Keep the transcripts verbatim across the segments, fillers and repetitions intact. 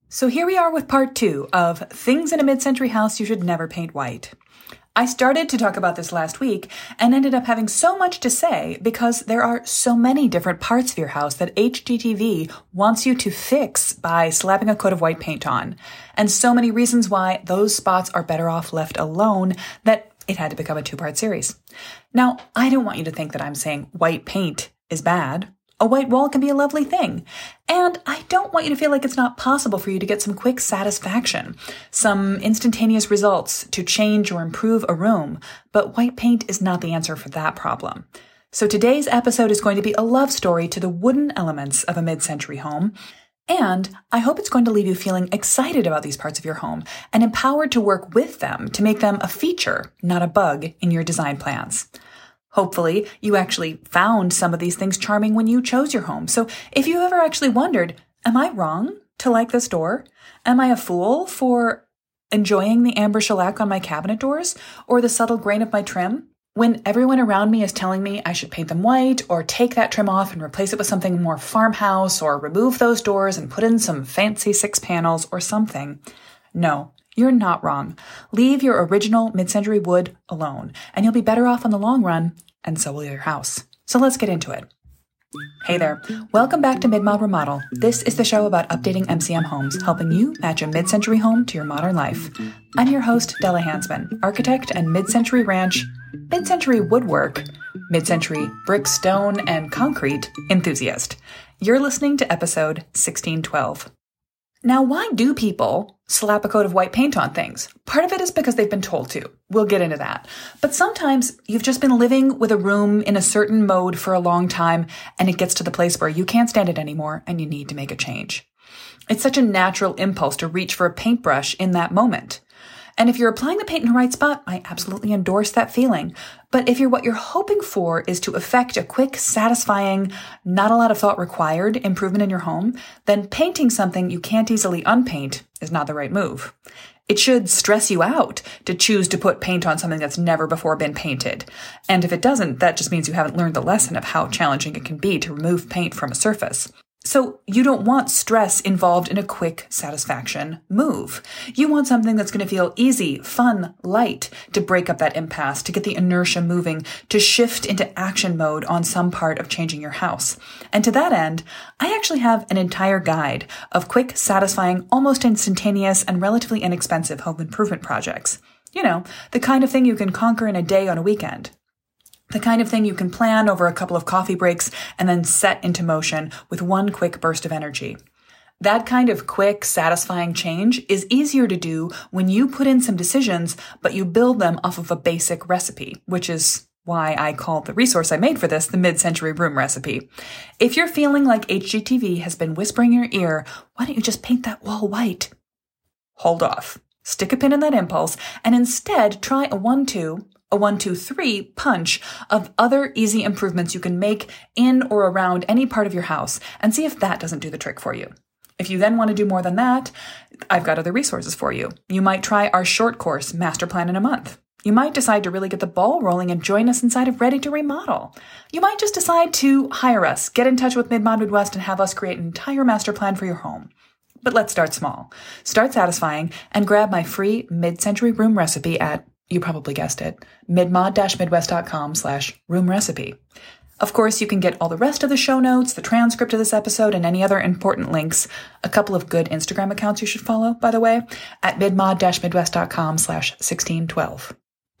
So here we are with part two of things in a mid-century house you should never paint white. I started to talk about this last week and ended up having so much to say because there are so many different parts of your house that H G T V wants you to fix by slapping a coat of white paint on, and so many reasons why those spots are better off left alone that it had to become a two-part series. Now, I don't want you to think that I'm saying white paint is bad. A white wall can be a lovely thing. And I don't want you to feel like it's not possible for you to get some quick satisfaction, some instantaneous results to change or improve a room, but white paint is not the answer for that problem. So today's episode is going to be a love story to the wooden elements of a mid-century home, and I hope it's going to leave you feeling excited about these parts of your home and empowered to work with them to make them a feature, not a bug, in your design plans. Hopefully, you actually found some of these things charming when you chose your home. So if you ever actually wondered, am I wrong to like this door? Am I a fool for enjoying the amber shellac on my cabinet doors or the subtle grain of my trim? When everyone around me is telling me I should paint them white or take that trim off and replace it with something more farmhouse or remove those doors and put in some fancy six panels or something. No. You're not wrong. Leave your original mid-century wood alone, and you'll be better off in the long run, and so will your house. So let's get into it. Hey there. Welcome back to Mid-Mod Remodel. This is the show about updating M C M homes, helping you match a mid-century home to your modern life. I'm your host, Della Hansman, architect and mid-century ranch, mid-century woodwork, mid-century brick, stone, and concrete enthusiast. You're listening to episode sixteen twelve. Now, why do people slap a coat of white paint on things? Part of it is because they've been told to. We'll get into that. But sometimes you've just been living with a room in a certain mode for a long time, and it gets to the place where you can't stand it anymore and you need to make a change. It's such a natural impulse to reach for a paintbrush in that moment. And if you're applying the paint in the right spot, I absolutely endorse that feeling. But if you're what you're hoping for is to effect a quick, satisfying, not a lot of thought required improvement in your home, then painting something you can't easily unpaint is not the right move. It should stress you out to choose to put paint on something that's never before been painted. And if it doesn't, that just means you haven't learned the lesson of how challenging it can be to remove paint from a surface. So you don't want stress involved in a quick satisfaction move. You want something that's going to feel easy, fun, light, to break up that impasse, to get the inertia moving, to shift into action mode on some part of changing your house. And to that end, I actually have an entire guide of quick, satisfying, almost instantaneous, and relatively inexpensive home improvement projects. You know, the kind of thing you can conquer in a day on a weekend. The kind of thing you can plan over a couple of coffee breaks and then set into motion with one quick burst of energy. That kind of quick, satisfying change is easier to do when you put in some decisions, but you build them off of a basic recipe, which is why I called the resource I made for this the mid-century room recipe. If you're feeling like H G T V has been whispering in your ear, why don't you just paint that wall white? Hold off. Stick a pin in that impulse and instead try a one-two a one, two, three punch of other easy improvements you can make in or around any part of your house and see if that doesn't do the trick for you. If you then want to do more than that, I've got other resources for you. You might try our short course, Master Plan in a Month. You might decide to really get the ball rolling and join us inside of Ready to Remodel. You might just decide to hire us, get in touch with Mid-Mod Midwest and have us create an entire master plan for your home. But let's start small. Start satisfying and grab my free mid-century room recipe at, you probably guessed it, midmod-midwest.com slash room recipe. Of course, you can get all the rest of the show notes, the transcript of this episode, and any other important links, a couple of good Instagram accounts you should follow, by the way, at midmod-midwest.com slash 1612.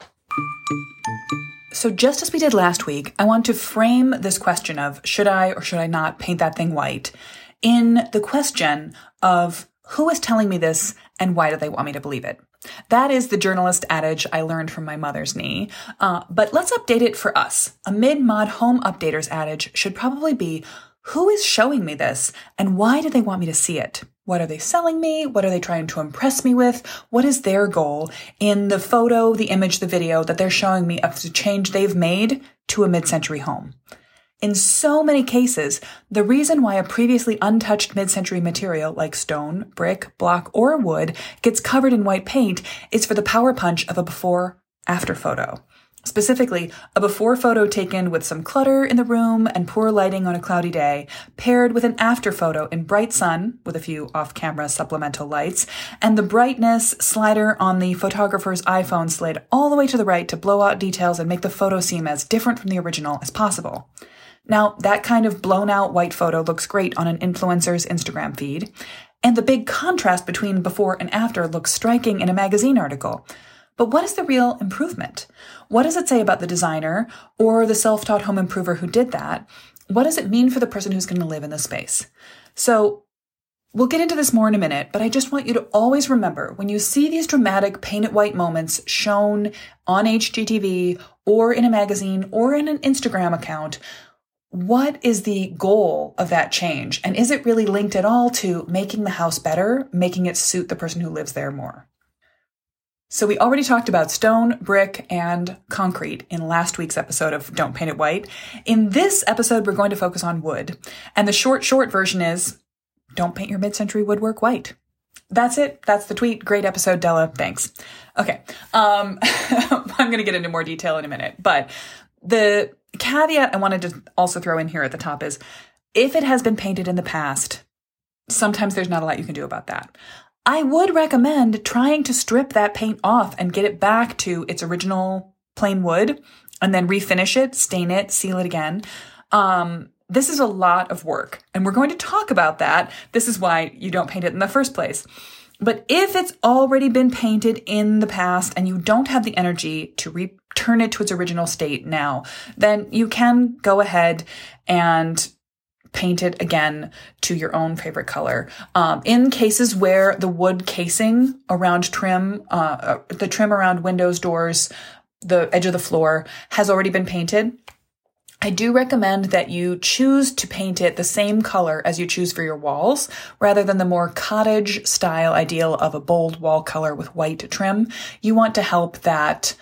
So just as we did last week, I want to frame this question of should I or should I not paint that thing white in the question of who is telling me this and why do they want me to believe it? That is the journalist adage I learned from my mother's knee. Uh, but let's update it for us. A mid-mod home updaters adage should probably be, who is showing me this and why do they want me to see it? What are they selling me? What are they trying to impress me with? What is their goal in the photo, the image, the video that they're showing me of the change they've made to a mid-century home? In so many cases, the reason why a previously untouched mid-century material like stone, brick, block, or wood gets covered in white paint is for the power punch of a before-after photo. Specifically, a before photo taken with some clutter in the room and poor lighting on a cloudy day, paired with an after photo in bright sun with a few off-camera supplemental lights, and the brightness slider on the photographer's iPhone slid all the way to the right to blow out details and make the photo seem as different from the original as possible. Now, that kind of blown-out white photo looks great on an influencer's Instagram feed, and the big contrast between before and after looks striking in a magazine article. But what is the real improvement? What does it say about the designer or the self-taught home improver who did that? What does it mean for the person who's going to live in the space? So we'll get into this more in a minute, but I just want you to always remember when you see these dramatic painted white moments shown on H G T V or in a magazine or in an Instagram account, what is the goal of that change? And is it really linked at all to making the house better, making it suit the person who lives there more? So we already talked about stone, brick, and concrete in last week's episode of Don't Paint It White. In this episode, we're going to focus on wood. And the short, short version is, don't paint your mid-century woodwork white. That's it. That's the tweet. Great episode, Della. Thanks. Okay. Um, I'm going to get into more detail in a minute. But the caveat I wanted to also throw in here at the top is, if it has been painted in the past, sometimes there's not a lot you can do about that. I would recommend trying to strip that paint off and get it back to its original plain wood and then refinish it, stain it, seal it again. Um, this is a lot of work, and we're going to talk about that. This is why you don't paint it in the first place. But if it's already been painted in the past and you don't have the energy to return it to its original state now, then you can go ahead and paint it again to your own favorite color. Um, in cases where the wood casing around trim, uh, the trim around windows, doors, the edge of the floor has already been painted, I do recommend that you choose to paint it the same color as you choose for your walls, rather than the more cottage style ideal of a bold wall color with white trim. You want to help that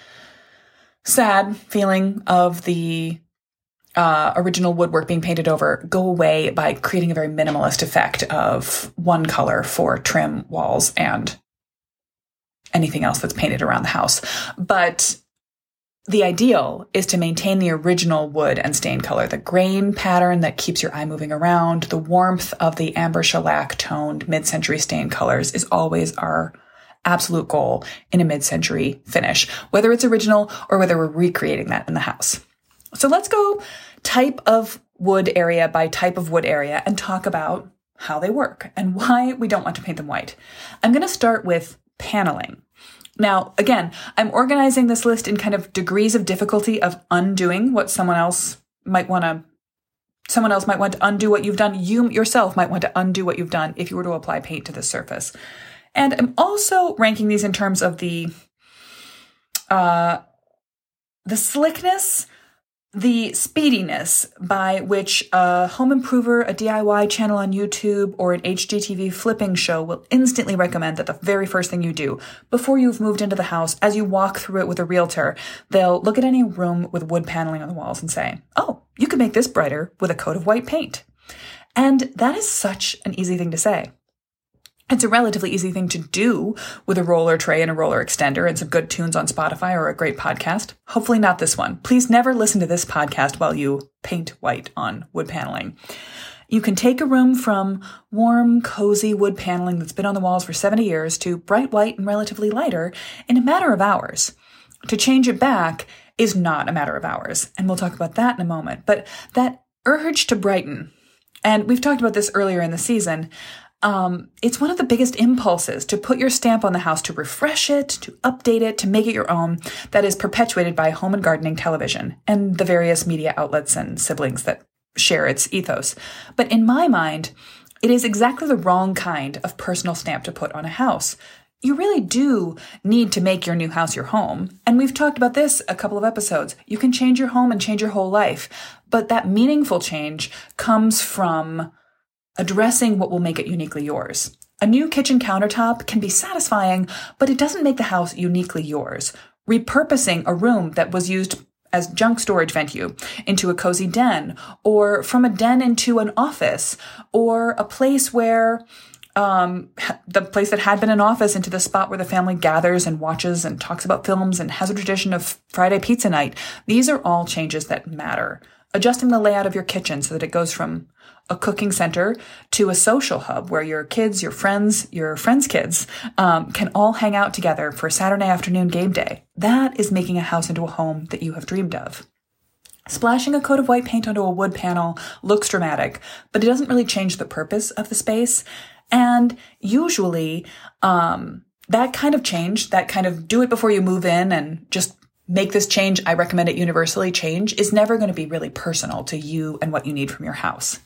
sad feeling of the Uh, original woodwork being painted over go away by creating a very minimalist effect of one color for trim, walls, and anything else that's painted around the house. But the ideal is to maintain the original wood and stain color, the grain pattern that keeps your eye moving around, the warmth of the amber shellac toned mid-century stain colors is always our absolute goal in a mid-century finish, whether it's original or whether we're recreating that in the house. So let's go type of wood area by type of wood area and talk about how they work and why we don't want to paint them white. I'm going to start with paneling. Now, again, I'm organizing this list in kind of degrees of difficulty of undoing what someone else might want to, someone else might want to undo what you've done. You yourself might want to undo what you've done if you were to apply paint to this surface. And I'm also ranking these in terms of the, uh, the slickness, the speediness by which a home improver, a D I Y channel on YouTube, or an H G T V flipping show will instantly recommend that the very first thing you do before you've moved into the house, as you walk through it with a realtor, they'll look at any room with wood paneling on the walls and say, oh, you could make this brighter with a coat of white paint. And that is such an easy thing to say. It's a relatively easy thing to do with a roller tray and a roller extender and some good tunes on Spotify or a great podcast. Hopefully not this one. Please never listen to this podcast while you paint white on wood paneling. You can take a room from warm, cozy wood paneling that's been on the walls for seventy years to bright white and relatively lighter in a matter of hours. To change it back is not a matter of hours, and we'll talk about that in a moment. But that urge to brighten, and we've talked about this earlier in the season, Um, it's one of the biggest impulses to put your stamp on the house, to refresh it, to update it, to make it your own, that is perpetuated by Home and Gardening Television and the various media outlets and siblings that share its ethos. But in my mind, it is exactly the wrong kind of personal stamp to put on a house. You really do need to make your new house your home. And we've talked about this a couple of episodes. You can change your home and change your whole life. But that meaningful change comes from addressing what will make it uniquely yours. A new kitchen countertop can be satisfying, but it doesn't make the house uniquely yours. Repurposing a room that was used as junk storage venue into a cozy den, or from a den into an office, or a place where um, the place that had been an office into the spot where the family gathers and watches and talks about films and has a tradition of Friday pizza night. These are all changes that matter. Adjusting the layout of your kitchen so that it goes from a cooking center to a social hub where your kids, your friends, your friends' kids um, can all hang out together for Saturday afternoon game day. That is making a house into a home that you have dreamed of. Splashing a coat of white paint onto a wood panel looks dramatic, but it doesn't really change the purpose of the space. And usually, um, that kind of change, that kind of do it before you move in and just make this change, I recommend it universally change, is never going to be really personal to you and what you need from your house.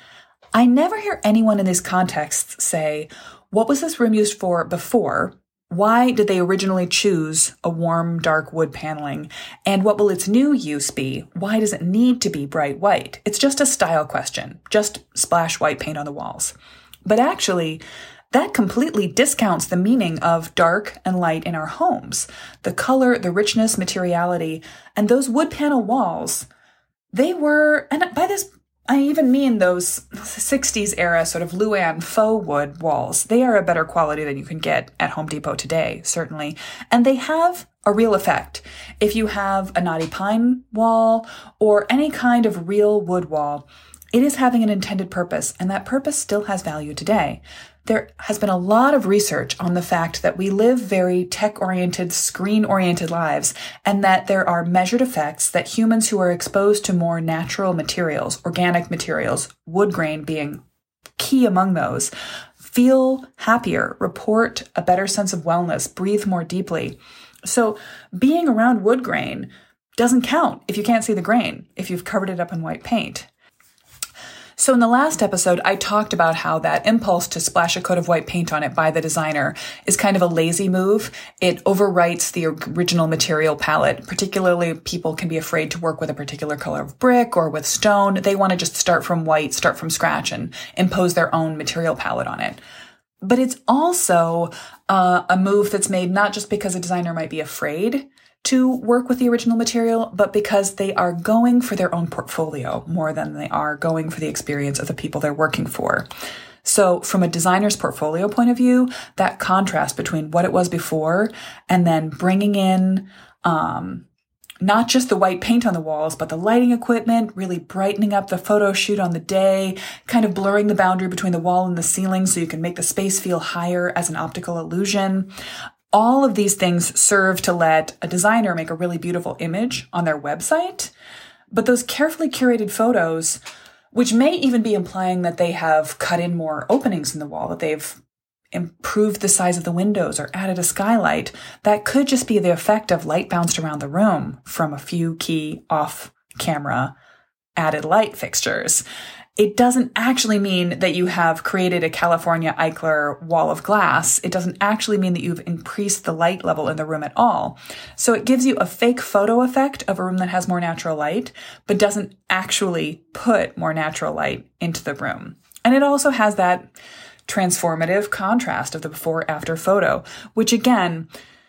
I never hear anyone in these contexts say, what was this room used for before? Why did they originally choose a warm, dark wood paneling? And what will its new use be? Why does it need to be bright white? It's just a style question. Just splash white paint on the walls. But actually, that completely discounts the meaning of dark and light in our homes. The color, the richness, materiality, and those wood panel walls, they were, and by this, I even mean those sixties era sort of Luan faux wood walls. They are a better quality than you can get at Home Depot today, certainly. And they have a real effect. If you have a knotty pine wall or any kind of real wood wall, it is having an intended purpose, and that purpose still has value today. There has been a lot of research on the fact that we live very tech-oriented, screen-oriented lives, and that there are measured effects that humans who are exposed to more natural materials, organic materials, wood grain being key among those, feel happier, report a better sense of wellness, breathe more deeply. So being around wood grain doesn't count if you can't see the grain, if you've covered it up in white paint. So in the last episode, I talked about how that impulse to splash a coat of white paint on it by the designer is kind of a lazy move. It overwrites the original material palette. Particularly, people can be afraid to work with a particular color of brick or with stone. They want to just start from white, start from scratch, and impose their own material palette on it. But it's also uh, a move that's made not just because a designer might be afraid to work with the original material, but because they are going for their own portfolio more than they are going for the experience of the people they're working for. So from a designer's portfolio point of view, that contrast between what it was before and then bringing in um, not just the white paint on the walls, but the lighting equipment, really brightening up the photo shoot on the day, kind of blurring the boundary between the wall and the ceiling so you can make the space feel higher as an optical illusion. All of these things serve to let a designer make a really beautiful image on their website, but those carefully curated photos, which may even be implying that they have cut in more openings in the wall, that they've improved the size of the windows or added a skylight, that could just be the effect of light bounced around the room from a few key off-camera added light fixtures. It doesn't actually mean that you have created a California Eichler wall of glass. It doesn't actually mean that you've increased the light level in the room at all. So it gives you a fake photo effect of a room that has more natural light, but doesn't actually put more natural light into the room. And it also has that transformative contrast of the before-after photo, which again,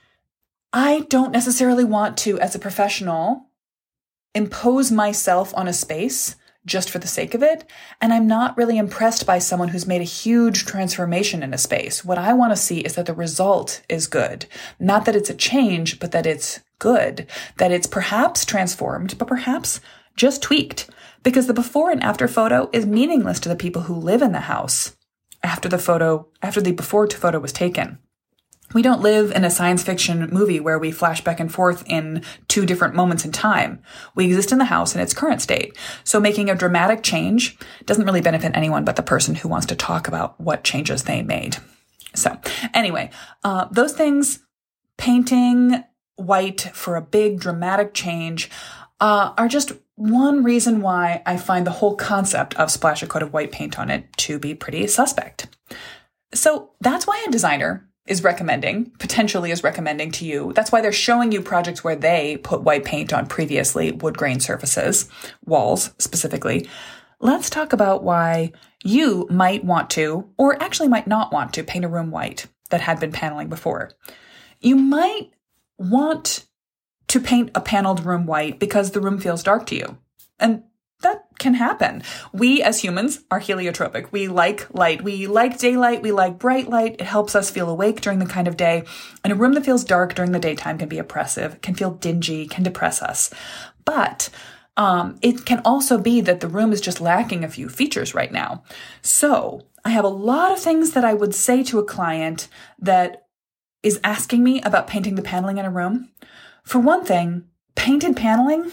I don't necessarily want to, as a professional, impose myself on a space just for the sake of it. And I'm not really impressed by someone who's made a huge transformation in a space. What I want to see is that the result is good. Not that it's a change, but that it's good. That it's perhaps transformed, but perhaps just tweaked. Because the before and after photo is meaningless to the people who live in the house after the photo, after the before photo was taken. We don't live in a science fiction movie where we flash back and forth in two different moments in time. We exist in the house in its current state. So making a dramatic change doesn't really benefit anyone but the person who wants to talk about what changes they made. So anyway, uh, those things, painting white for a big dramatic change, uh, are just one reason why I find the whole concept of splash a coat of white paint on it to be pretty suspect. So that's why a designer is recommending, potentially is recommending to you. That's why they're showing you projects where they put white paint on previously wood grain surfaces, walls specifically. Let's talk about why you might want to, or actually might not want to, paint a room white that had been paneling before. You might want to paint a paneled room white because the room feels dark to you. And that can happen. We as humans are heliotropic. We like light. We like daylight. We like bright light. It helps us feel awake during the kind of day. And a room that feels dark during the daytime can be oppressive, can feel dingy, can depress us. But um, it can also be that the room is just lacking a few features right now. So I have a lot of things that I would say to a client that is asking me about painting the paneling in a room. For one thing, painted paneling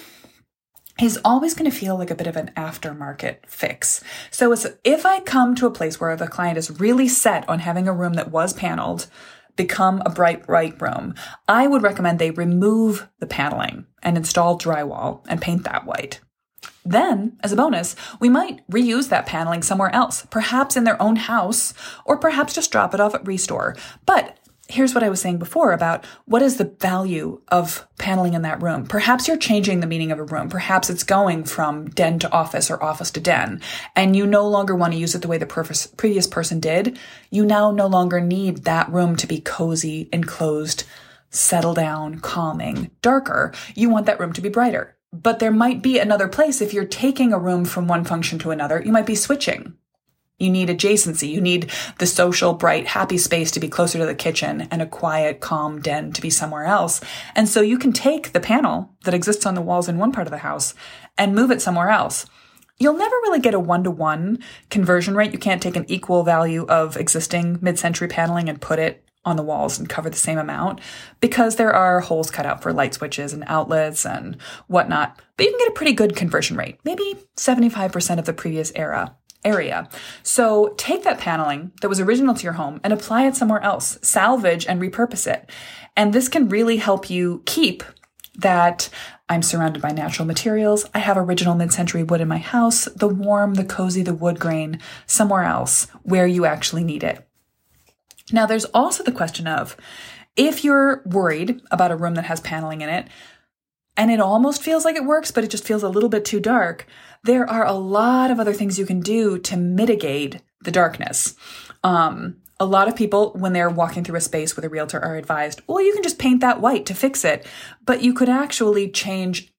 is always going to feel like a bit of an aftermarket fix. So it's, if I come to a place where the client is really set on having a room that was paneled become a bright white room, I would recommend they remove the paneling and install drywall and paint that white. Then, as a bonus, we might reuse that paneling somewhere else, perhaps in their own house, or perhaps just drop it off at Restore. But here's what I was saying before about what is the value of paneling in that room. Perhaps you're changing the meaning of a room. Perhaps it's going from den to office or office to den, and you no longer want to use it the way the previous person did. You now no longer need that room to be cozy, enclosed, settle down, calming, darker. You want that room to be brighter. But there might be another place if you're taking a room from one function to another. You might be switching. You need adjacency. You need the social, bright, happy space to be closer to the kitchen and a quiet, calm den to be somewhere else. And so you can take the panel that exists on the walls in one part of the house and move it somewhere else. You'll never really get a one-to-one conversion rate. You can't take an equal value of existing mid-century paneling and put it on the walls and cover the same amount because there are holes cut out for light switches and outlets and whatnot. But you can get a pretty good conversion rate, maybe seventy-five percent of the previous era. area. So take that paneling that was original to your home and apply it somewhere else, salvage and repurpose it. And this can really help you keep that I'm surrounded by natural materials. I have original mid-century wood in my house, the warm, the cozy, the wood grain somewhere else where you actually need it. Now, there's also the question of if you're worried about a room that has paneling in it, and it almost feels like it works, but it just feels a little bit too dark, there are a lot of other things you can do to mitigate the darkness. Um, a lot of people, when they're walking through a space with a realtor, are advised, well, you can just paint that white to fix it. But you could actually change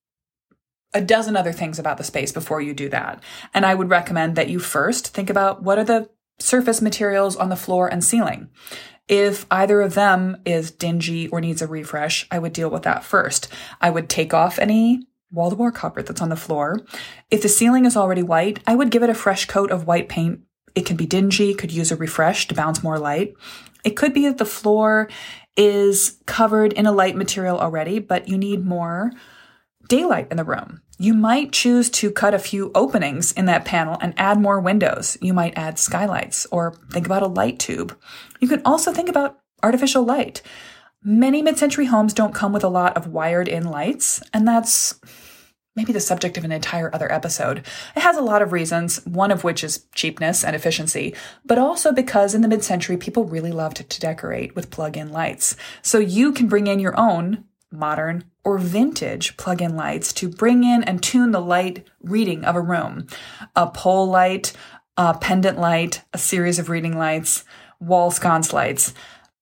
a dozen other things about the space before you do that. And I would recommend that you first think about what are the surface materials on the floor and ceiling. If either of them is dingy or needs a refresh, I would deal with that first. I would take off any wall-to-wall carpet that's on the floor. If the ceiling is already white, I would give it a fresh coat of white paint. It can be dingy, could use a refresh to bounce more light. It could be that the floor is covered in a light material already, but you need more daylight in the room. You might choose to cut a few openings in that panel and add more windows. You might add skylights or think about a light tube. You can also think about artificial light. Many mid-century homes don't come with a lot of wired-in lights, and that's maybe the subject of an entire other episode. It has a lot of reasons, one of which is cheapness and efficiency, but also because in the mid-century, people really loved to decorate with plug-in lights. So you can bring in your own modern or vintage plug-in lights to bring in and tune the light reading of a room. A pole light, a pendant light, a series of reading lights, wall sconce lights.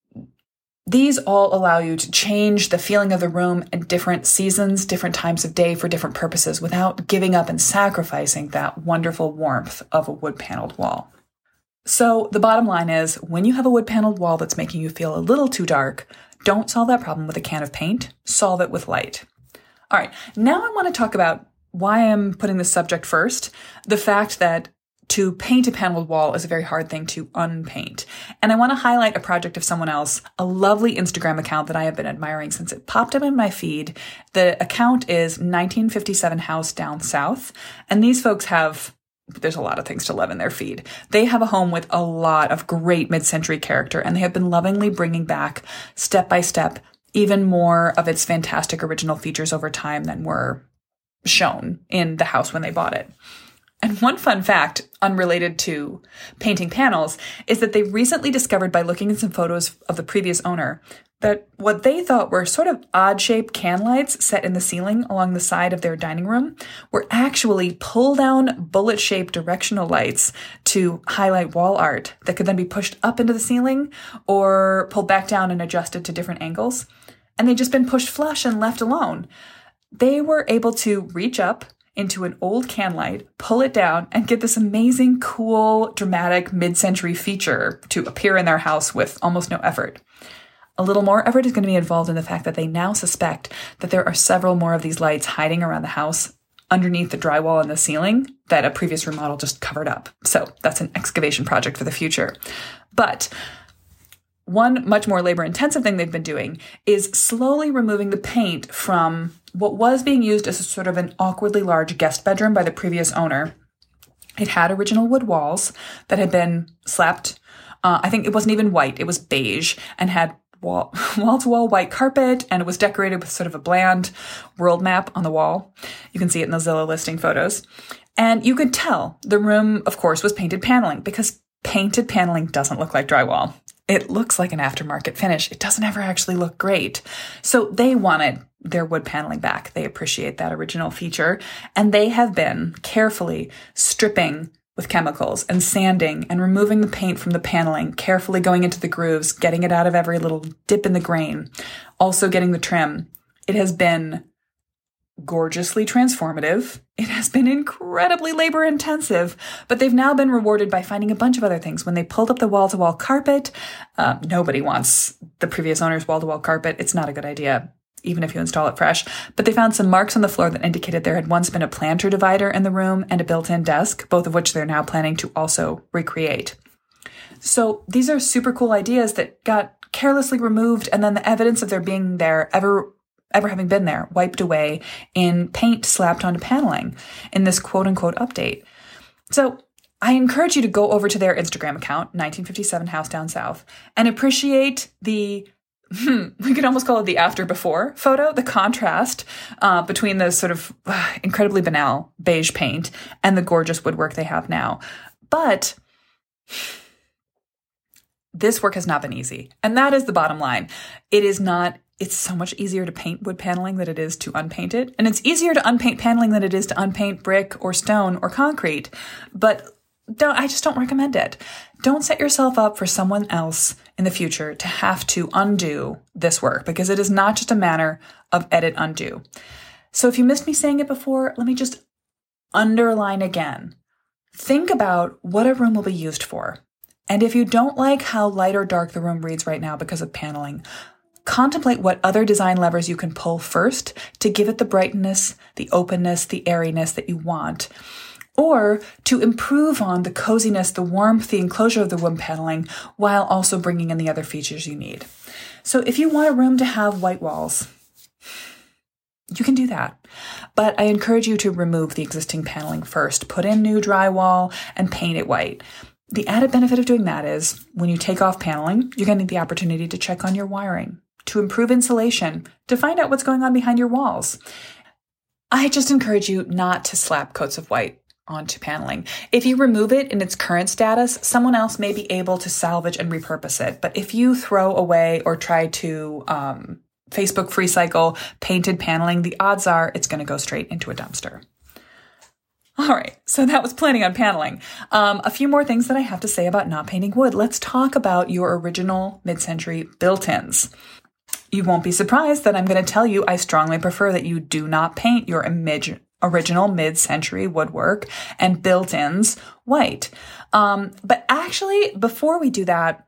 These all allow you to change the feeling of the room at different seasons, different times of day for different purposes without giving up and sacrificing that wonderful warmth of a wood-paneled wall. So the bottom line is, when you have a wood-paneled wall that's making you feel a little too dark, don't solve that problem with a can of paint. Solve it with light. All right, now I want to talk about why I'm putting this subject first, the fact that to paint a paneled wall is a very hard thing to unpaint. And I want to highlight a project of someone else, a lovely Instagram account that I have been admiring since it popped up in my feed. The account is nineteen fifty-seven House Down South. And these folks have, there's a lot of things to love in their feed. They have a home with a lot of great mid-century character, and they have been lovingly bringing back step by step even more of its fantastic original features over time than were shown in the house when they bought it. And one fun fact, unrelated to painting panels, is that they recently discovered by looking at some photos of the previous owner that what they thought were sort of odd-shaped can lights set in the ceiling along the side of their dining room were actually pull-down bullet-shaped directional lights to highlight wall art that could then be pushed up into the ceiling or pulled back down and adjusted to different angles. And they'd just been pushed flush and left alone. They were able to reach up into an old can light, pull it down, and get this amazing, cool, dramatic mid-century feature to appear in their house with almost no effort. A little more effort is going to be involved in the fact that they now suspect that there are several more of these lights hiding around the house underneath the drywall and the ceiling that a previous remodel just covered up. So that's an excavation project for the future. But one much more labor-intensive thing they've been doing is slowly removing the paint from what was being used as a sort of an awkwardly large guest bedroom by the previous owner. It had original wood walls that had been slapped. Uh, I think it wasn't even white. It was beige and had wall, wall-to-wall white carpet, and it was decorated with sort of a bland world map on the wall. You can see it in the Zillow listing photos. And you could tell the room, of course, was painted paneling, because painted paneling doesn't look like drywall. It looks like an aftermarket finish. It doesn't ever actually look great. So they wanted their wood paneling back. They appreciate that original feature, and they have been carefully stripping with chemicals and sanding and removing the paint from the paneling, carefully going into the grooves, getting it out of every little dip in the grain, also getting the trim. It has been gorgeously transformative. It has been incredibly labor intensive, but they've now been rewarded by finding a bunch of other things. When they pulled up the wall-to-wall carpet, uh, nobody wants the previous owner's wall-to-wall carpet. It's not a good idea, even if you install it fresh. But they found some marks on the floor that indicated there had once been a planter divider in the room and a built-in desk, both of which they're now planning to also recreate. So these are super cool ideas that got carelessly removed, and then the evidence of their being there ever ever having been there wiped away in paint slapped onto paneling in this quote-unquote update. So I encourage you to go over to their Instagram account, nineteen fifty-seven House Down South, and appreciate the Hmm, we could almost call it the after-before photo, the contrast uh, between the sort of uh, incredibly banal beige paint and the gorgeous woodwork they have now. But this work has not been easy. And that is the bottom line. It is not, it's so much easier to paint wood paneling than it is to unpaint it. And it's easier to unpaint paneling than it is to unpaint brick or stone or concrete. But don't, I just don't recommend it. Don't set yourself up for someone else in the future to have to undo this work, because it is not just a matter of edit undo. So if you missed me saying it before, let me just underline again. Think about what a room will be used for. And if you don't like how light or dark the room reads right now because of paneling, contemplate what other design levers you can pull first to give it the brightness, the openness, the airiness that you want, or to improve on the coziness, the warmth, the enclosure of the wood paneling, while also bringing in the other features you need. So if you want a room to have white walls, you can do that. But I encourage you to remove the existing paneling first, put in new drywall, and paint it white. The added benefit of doing that is when you take off paneling, you're going to get the opportunity to check on your wiring, to improve insulation, to find out what's going on behind your walls. I just encourage you not to slap coats of white onto paneling. If you remove it in its current status, someone else may be able to salvage and repurpose it. But if you throw away or try to um, Facebook free cycle painted paneling, the odds are it's going to go straight into a dumpster. All right, so that was planning on paneling. Um, a few more things that I have to say about not painting wood. Let's talk about your original mid-century built-ins. You won't be surprised that I'm going to tell you I strongly prefer that you do not paint your image original mid-century woodwork and built-ins white. Um, but actually, before we do that,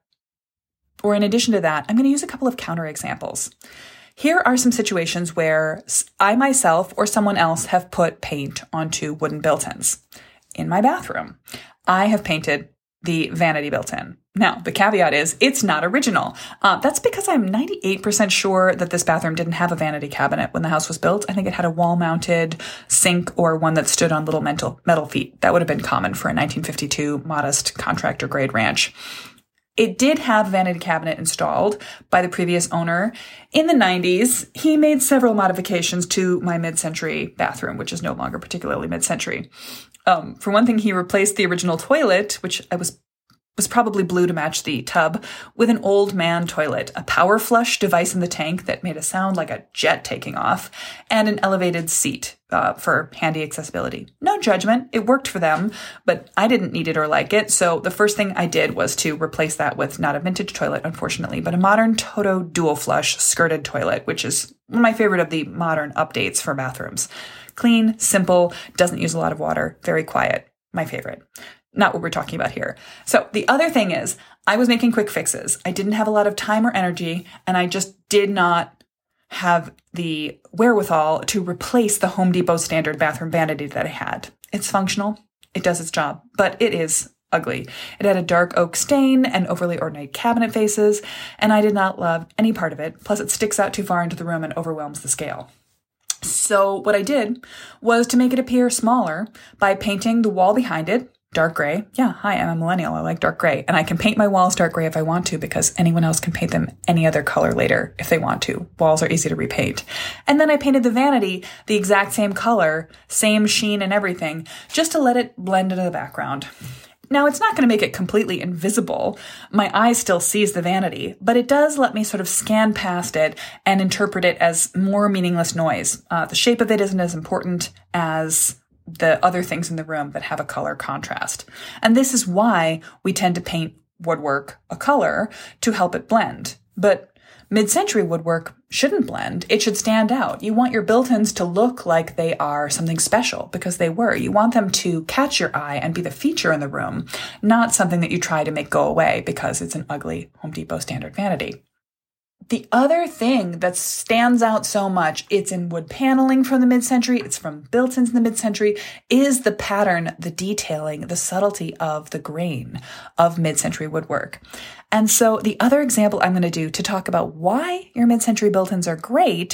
or in addition to that, I'm going to use a couple of counterexamples. Here are some situations where I myself or someone else have put paint onto wooden built-ins. In my bathroom, I have painted the vanity built-in. Now, the caveat is it's not original. Uh, that's because I'm ninety-eight percent sure that this bathroom didn't have a vanity cabinet when the house was built. I think it had a wall-mounted sink or one that stood on little metal, metal feet. That would have been common for a nineteen fifty-two modest contractor-grade ranch. It did have a vanity cabinet installed by the previous owner. In the nineties, he made several modifications to my mid-century bathroom, which is no longer particularly mid-century. Um, for one thing, he replaced the original toilet, which I was was probably blue to match the tub, with an old man toilet, a power flush device in the tank that made a sound like a jet taking off, and an elevated seat uh, for handy accessibility. No judgment. It worked for them, but I didn't need it or like it. So the first thing I did was to replace that with not a vintage toilet, unfortunately, but a modern Toto dual flush skirted toilet, which is one of my favorite of the modern updates for bathrooms. Clean, simple, doesn't use a lot of water, very quiet. My favorite. Not what we're talking about here. So the other thing is, I was making quick fixes. I didn't have a lot of time or energy, and I just did not have the wherewithal to replace the Home Depot standard bathroom vanity that I had. It's functional. It does its job, but it is ugly. It had a dark oak stain and overly ornate cabinet faces, and I did not love any part of it. Plus, it sticks out too far into the room and overwhelms the scale. So what I did was to make it appear smaller by painting the wall behind it dark gray. Yeah, hi, I'm a millennial. I like dark gray. And I can paint my walls dark gray if I want to, because anyone else can paint them any other color later if they want to. Walls are easy to repaint. And then I painted the vanity the exact same color, same sheen and everything, just to let it blend into the background. Now, it's not going to make it completely invisible. My eye still sees the vanity, but it does let me sort of scan past it and interpret it as more meaningless noise. Uh, the shape of it isn't as important as the other things in the room that have a color contrast. And this is why we tend to paint woodwork a color to help it blend. But mid-century woodwork shouldn't blend. It should stand out. You want your built-ins to look like they are something special, because they were. You want them to catch your eye and be the feature in the room, not something that you try to make go away because it's an ugly Home Depot standard vanity. The other thing that stands out so much, it's in wood paneling from the mid-century, it's from built-ins in the mid-century, is the pattern, the detailing, the subtlety of the grain of mid-century woodwork. And so the other example I'm going to do to talk about why your mid-century built-ins are great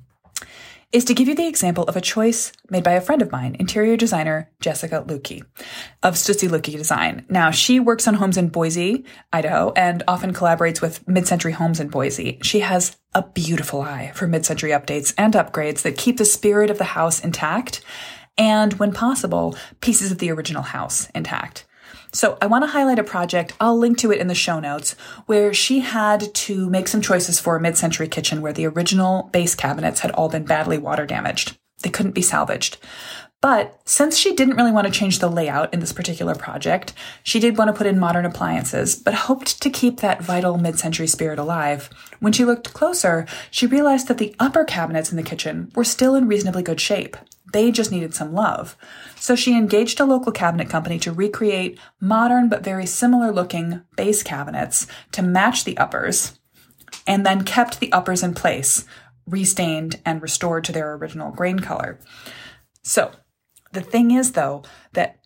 is to give you the example of a choice made by a friend of mine, interior designer Jessica Lukey of Stutzy Lukey Design. Now, she works on homes in Boise, Idaho, and often collaborates with mid-century homes in Boise. She has a beautiful eye for mid-century updates and upgrades that keep the spirit of the house intact and, when possible, pieces of the original house intact. So I want to highlight a project, I'll link to it in the show notes, where she had to make some choices for a mid-century kitchen where the original base cabinets had all been badly water damaged. They couldn't be salvaged. But since she didn't really want to change the layout in this particular project, she did want to put in modern appliances, but hoped to keep that vital mid-century spirit alive. When she looked closer, she realized that the upper cabinets in the kitchen were still in reasonably good shape. They just needed some love. So she engaged a local cabinet company to recreate modern but very similar looking base cabinets to match the uppers, and then kept the uppers in place, restained and restored to their original grain color. So the thing is, though, that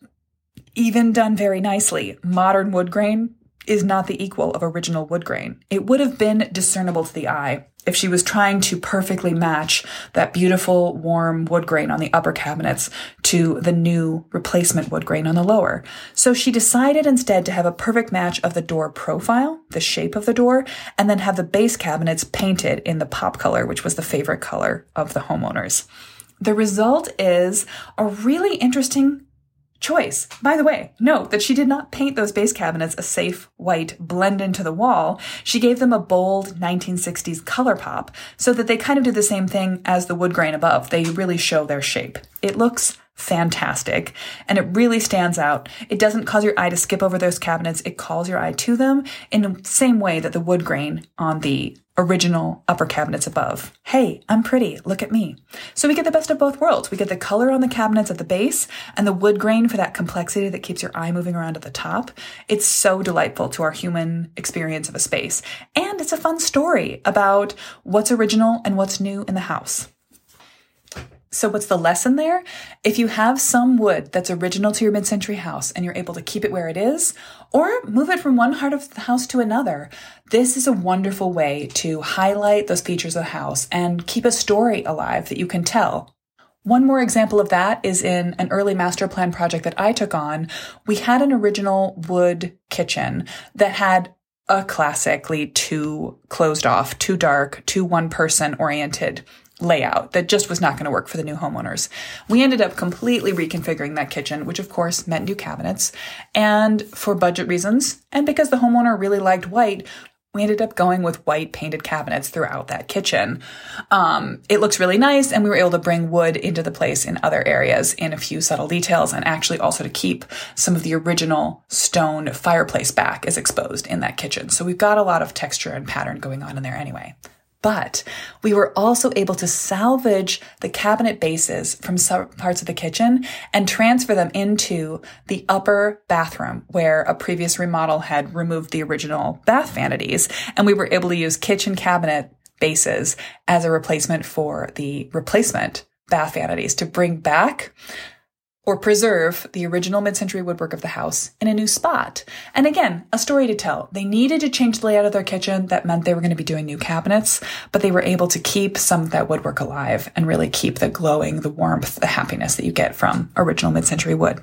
even done very nicely, modern wood grain is not the equal of original wood grain. It would have been discernible to the eye if she was trying to perfectly match that beautiful, warm wood grain on the upper cabinets to the new replacement wood grain on the lower. So she decided instead to have a perfect match of the door profile, the shape of the door, and then have the base cabinets painted in the pop color, which was the favorite color of the homeowners. The result is a really interesting choice. By the way, note that she did not paint those base cabinets a safe white blend into the wall. She gave them a bold nineteen sixties color pop so that they kind of do the same thing as the wood grain above. They really show their shape. It looks fantastic, and it really stands out. It doesn't cause your eye to skip over those cabinets. It calls your eye to them in the same way that the wood grain on the original upper cabinets above. Hey, I'm pretty. Look at me. So we get the best of both worlds. We get the color on the cabinets at the base and the wood grain for that complexity that keeps your eye moving around at the top. It's so delightful to our human experience of a space. And it's a fun story about what's original and what's new in the house. So what's the lesson there? If you have some wood that's original to your mid-century house and you're able to keep it where it is, or move it from one part of the house to another, this is a wonderful way to highlight those features of the house and keep a story alive that you can tell. One more example of that is in an early master plan project that I took on. We had an original wood kitchen that had a classically too closed off, too dark, too one-person oriented layout that just was not going to work for the new homeowners. We ended up completely reconfiguring that kitchen, which of course meant new cabinets. And for budget reasons, and because the homeowner really liked white, we ended up going with white painted cabinets throughout that kitchen. Um, it looks really nice, and we were able to bring wood into the place in other areas in a few subtle details, and actually also to keep some of the original stone fireplace back as exposed in that kitchen. So we've got a lot of texture and pattern going on in there anyway. But we were also able to salvage the cabinet bases from some parts of the kitchen and transfer them into the upper bathroom where a previous remodel had removed the original bath vanities. And we were able to use kitchen cabinet bases as a replacement for the replacement bath vanities to bring back or preserve the original mid-century woodwork of the house in a new spot. And again, a story to tell. They needed to change the layout of their kitchen. That meant they were going to be doing new cabinets, but they were able to keep some of that woodwork alive and really keep the glowing, the warmth, the happiness that you get from original mid-century wood.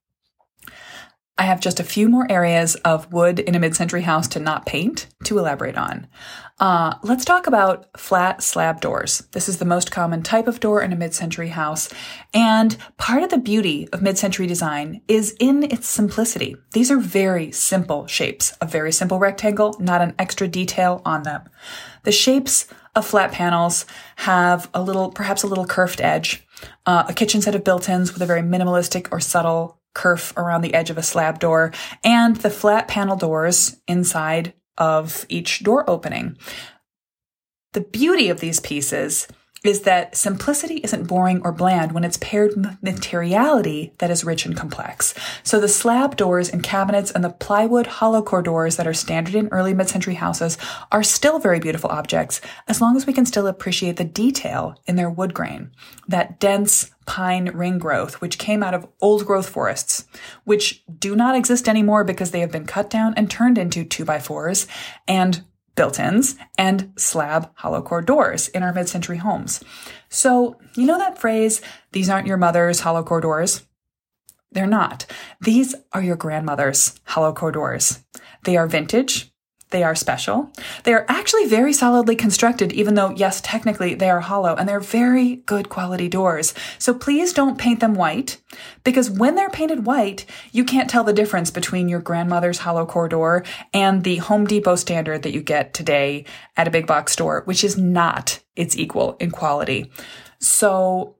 I have just a few more areas of wood in a mid-century house to not paint to elaborate on. Uh, let's talk about flat slab doors. This is the most common type of door in a mid-century house. And part of the beauty of mid-century design is in its simplicity. These are very simple shapes, a very simple rectangle, not an extra detail on them. The shapes of flat panels have a little, perhaps a little curved edge, uh, a kitchen set of built-ins with a very minimalistic or subtle kerf around the edge of a slab door, and the flat panel doors inside of each door opening. The beauty of these pieces is that simplicity isn't boring or bland when it's paired with materiality that is rich and complex. So the slab doors and cabinets and the plywood hollow core doors that are standard in early mid-century houses are still very beautiful objects, as long as we can still appreciate the detail in their wood grain. That dense pine ring growth, which came out of old growth forests, which do not exist anymore because they have been cut down and turned into two by fours and built-ins and slab hollow core doors in our mid-century homes. So, you know that phrase, these aren't your mother's hollow core doors? They're not. These are your grandmother's hollow core doors. They are vintage. They are special. They are actually very solidly constructed, even though, yes, technically they are hollow, and they're very good quality doors. So please don't paint them white, because when they're painted white, you can't tell the difference between your grandmother's hollow core door and the Home Depot standard that you get today at a big box store, which is not its equal in quality. So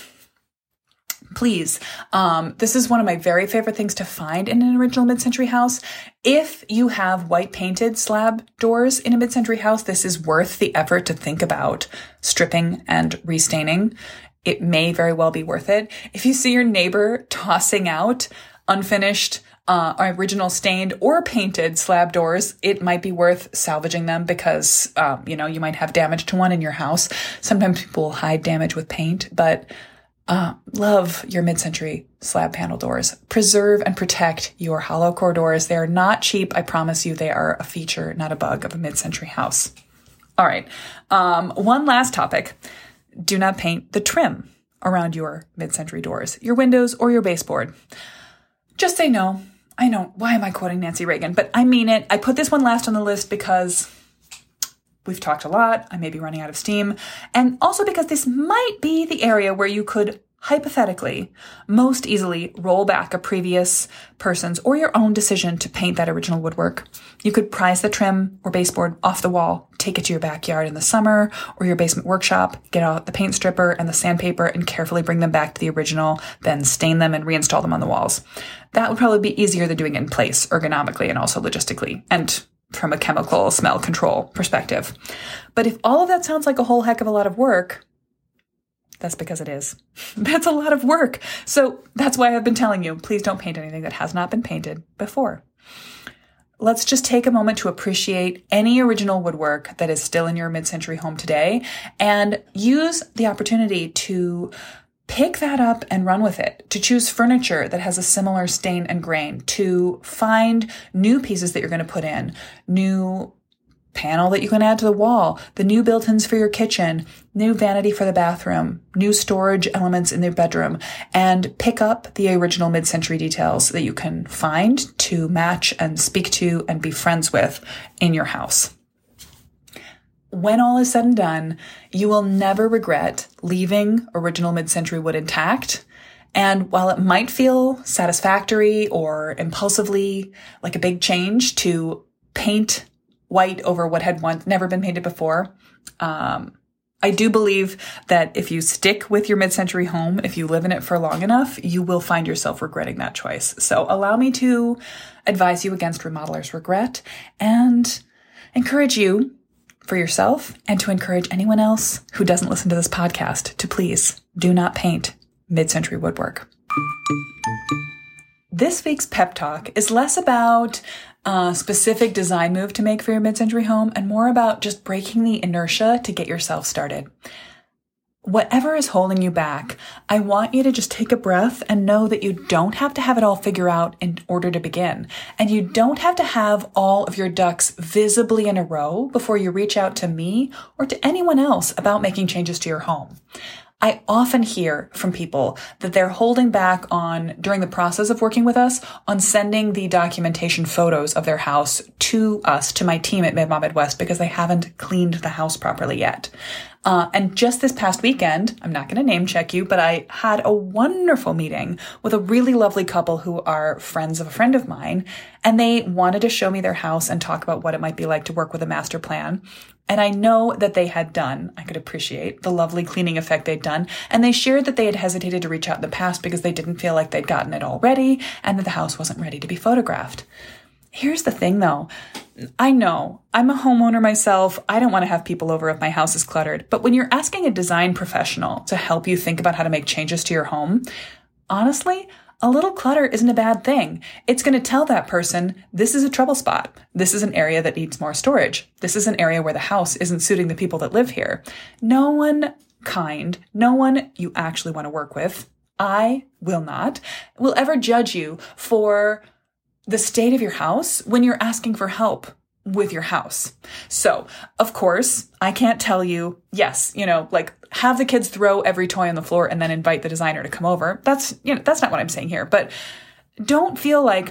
please, um, this is one of my very favorite things to find in an original mid-century house. If you have white painted slab doors in a mid-century house, this is worth the effort to think about stripping and restaining. It may very well be worth it. If you see your neighbor tossing out unfinished, uh, original stained or painted slab doors, it might be worth salvaging them because, um, you know, you might have damage to one in your house. Sometimes people will hide damage with paint, but Uh, love your mid-century slab panel doors. Preserve and protect your hollow core doors. They are not cheap. I promise you they are a feature, not a bug of a mid-century house. All right. Um, one last topic. Do not paint the trim around your mid-century doors, your windows or your baseboard. Just say no. I know. Why am I quoting Nancy Reagan? But I mean it. I put this one last on the list because we've talked a lot. I may be running out of steam. And also because this might be the area where you could hypothetically most easily roll back a previous person's or your own decision to paint that original woodwork. You could prise the trim or baseboard off the wall, take it to your backyard in the summer or your basement workshop, get out the paint stripper and the sandpaper and carefully bring them back to the original, then stain them and reinstall them on the walls. That would probably be easier than doing it in place ergonomically and also logistically and from a chemical smell control perspective. But if all of that sounds like a whole heck of a lot of work, that's because it is. That's a lot of work. So that's why I've been telling you, please don't paint anything that has not been painted before. Let's just take a moment to appreciate any original woodwork that is still in your mid-century home today and use the opportunity to pick that up and run with it, to choose furniture that has a similar stain and grain, to find new pieces that you're going to put in, new panel that you can add to the wall, the new built-ins for your kitchen, new vanity for the bathroom, new storage elements in their bedroom, and pick up the original mid-century details that you can find to match and speak to and be friends with in your house. When all is said and done, you will never regret leaving original mid-century wood intact. And while it might feel satisfactory or impulsively like a big change to paint white over what had once never been painted before, um, I do believe that if you stick with your mid-century home, if you live in it for long enough, you will find yourself regretting that choice. So allow me to advise you against remodeler's regret and encourage you for yourself and to encourage anyone else who doesn't listen to this podcast to please do not paint mid-century woodwork. This week's pep talk is less about a specific design move to make for your mid-century home and more about just breaking the inertia to get yourself started. Whatever is holding you back, I want you to just take a breath and know that you don't have to have it all figured out in order to begin. And you don't have to have all of your ducks visibly in a row before you reach out to me or to anyone else about making changes to your home. I often hear from people that they're holding back on, during the process of working with us, on sending the documentation photos of their house to us, to my team at Mid-Mod Midwest, because they haven't cleaned the house properly yet. Uh, and just this past weekend, I'm not going to name check you, but I had a wonderful meeting with a really lovely couple who are friends of a friend of mine, and they wanted to show me their house and talk about what it might be like to work with a master plan. And I know that they had done, I could appreciate the lovely cleaning effect they'd done, and they shared that they had hesitated to reach out in the past because they didn't feel like they'd gotten it all ready and that the house wasn't ready to be photographed. Here's the thing though. I know I'm a homeowner myself. I don't want to have people over if my house is cluttered. But when you're asking a design professional to help you think about how to make changes to your home, honestly, a little clutter isn't a bad thing. It's going to tell that person, this is a trouble spot. This is an area that needs more storage. This is an area where the house isn't suiting the people that live here. No one kind, no one you actually want to work with, I will not, will ever judge you for the state of your house when you're asking for help with your house. So, of course, I can't tell you, yes, you know, like have the kids throw every toy on the floor and then invite the designer to come over. That's, you know, that's not what I'm saying here, but don't feel like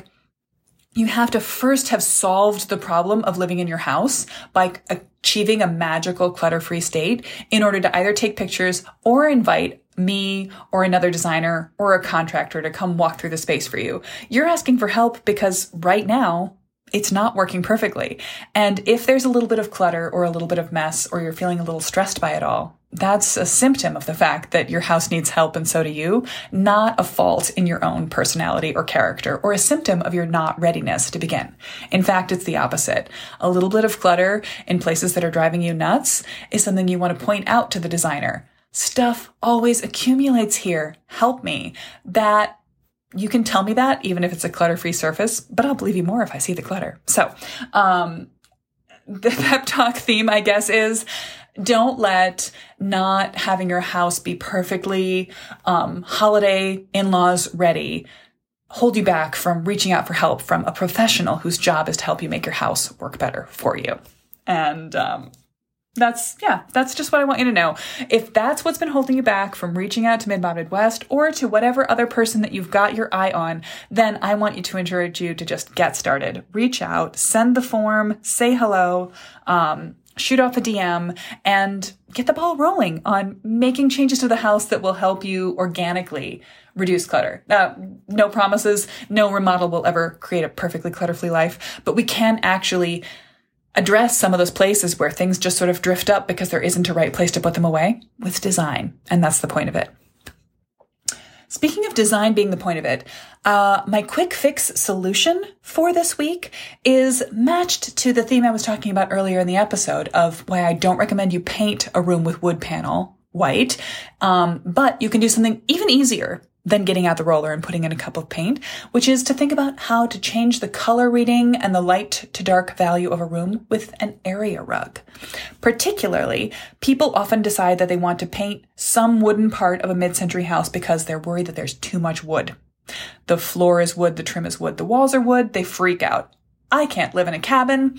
you have to first have solved the problem of living in your house by achieving a magical clutter-free state in order to either take pictures or invite me or another designer or a contractor to come walk through the space for you. You're asking for help because right now it's not working perfectly. And if there's a little bit of clutter or a little bit of mess or you're feeling a little stressed by it all, that's a symptom of the fact that your house needs help and so do you, not a fault in your own personality or character or a symptom of your not readiness to begin. In fact, it's the opposite. A little bit of clutter in places that are driving you nuts is something you want to point out to the designer. Stuff always accumulates here. Help me. That you can tell me that even if it's a clutter-free surface, but I'll believe you more if I see the clutter. So, um, the pep talk theme, I guess, is don't let not having your house be perfectly, um, holiday in-laws ready hold you back from reaching out for help from a professional whose job is to help you make your house work better for you. And, um, That's, yeah, that's just what I want you to know. If that's what's been holding you back from reaching out to Mid-Mod Midwest or to whatever other person that you've got your eye on, then I want you to encourage you to just get started. Reach out, send the form, say hello, um, shoot off a D M, and get the ball rolling on making changes to the house that will help you organically reduce clutter. Uh, no promises, no remodel will ever create a perfectly clutter-free life, but we can actually address some of those places where things just sort of drift up because there isn't a right place to put them away with design. And that's the point of it. Speaking of design being the point of it, uh, my quick fix solution for this week is matched to the theme I was talking about earlier in the episode of why I don't recommend you paint a room with wood panel white. Um, but you can do something even easier than getting out the roller and putting in a cup of paint, which is to think about how to change the color reading and the light to dark value of a room with an area rug. Particularly, people often decide that they want to paint some wooden part of a mid-century house because they're worried that there's too much wood. The floor is wood, the trim is wood, the walls are wood, they freak out. I can't live in a cabin.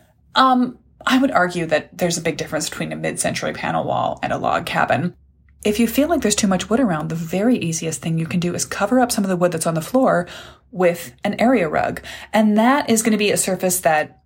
Um, I would argue that there's a big difference between a mid-century panel wall and a log cabin. If you feel like there's too much wood around, the very easiest thing you can do is cover up some of the wood that's on the floor with an area rug. And that is going to be a surface that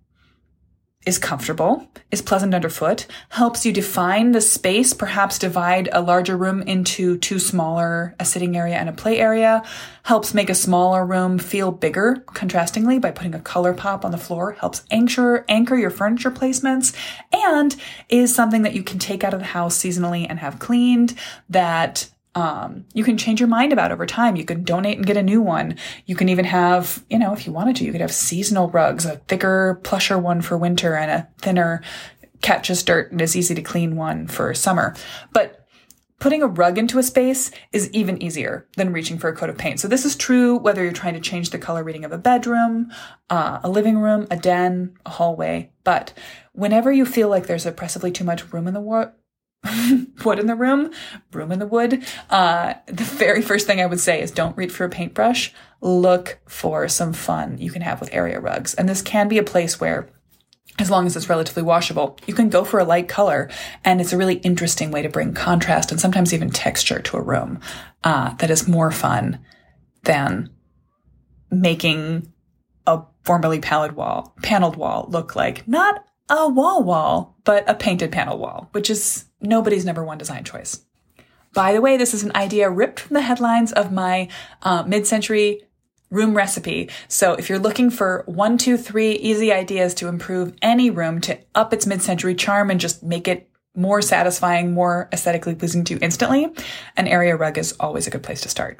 is comfortable, is pleasant underfoot, helps you define the space, perhaps divide a larger room into two smaller, a sitting area and a play area, helps make a smaller room feel bigger, contrastingly, by putting a color pop on the floor, helps anchor, anchor your furniture placements, and is something that you can take out of the house seasonally and have cleaned, that Um, you can change your mind about over time. You can donate and get a new one. You can even have, you know, if you wanted to, you could have seasonal rugs, a thicker, plusher one for winter and a thinner, catches dirt and is easy to clean one for summer. But putting a rug into a space is even easier than reaching for a coat of paint. So this is true whether you're trying to change the color reading of a bedroom, uh, a living room, a den, a hallway. But whenever you feel like there's oppressively too much room in the wo- wood in the room, room in the wood, uh, the very first thing I would say is don't reach for a paintbrush. Look for some fun you can have with area rugs. And this can be a place where, as long as it's relatively washable, you can go for a light color, and it's a really interesting way to bring contrast and sometimes even texture to a room uh, that is more fun than making a formerly paneled wall, paneled wall look like not a wall wall, but a painted panel wall, which is nobody's number one design choice. By the way, this is an idea ripped from the headlines of my uh, mid-century room recipe. So if you're looking for one, two, three easy ideas to improve any room to up its mid-century charm and just make it more satisfying, more aesthetically pleasing to you instantly, an area rug is always a good place to start.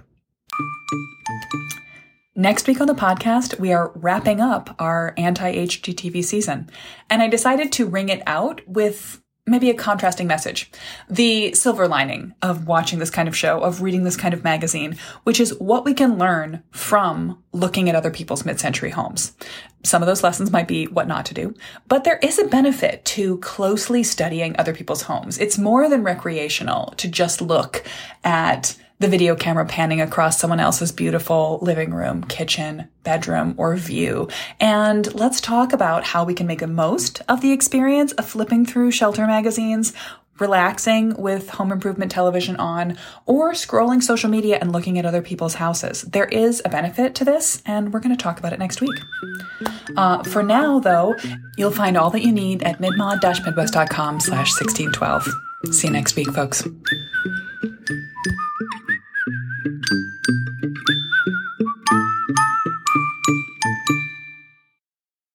Next week on the podcast, we are wrapping up our anti-H G T V season, and I decided to ring it out with maybe a contrasting message. The silver lining of watching this kind of show, of reading this kind of magazine, which is what we can learn from looking at other people's mid-century homes. Some of those lessons might be what not to do, but there is a benefit to closely studying other people's homes. It's more than recreational to just look at the video camera panning across someone else's beautiful living room, kitchen, bedroom, or view. And let's talk about how we can make the most of the experience of flipping through shelter magazines, relaxing with home improvement television on, or scrolling social media and looking at other people's houses. There is a benefit to this, and we're going to talk about it next week. Uh, for now, though, you'll find all that you need at midmod-midwest.com slash 1612. See you next week, folks.